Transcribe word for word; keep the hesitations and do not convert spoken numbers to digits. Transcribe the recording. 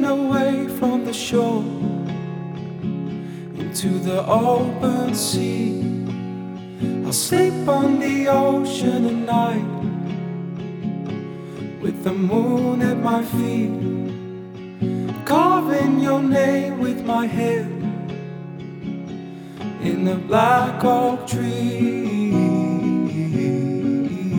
drifting away from the shore into the open sea. I'll sleep on the ocean at night with the moon at my feet, carving your name with my head in the black oak tree.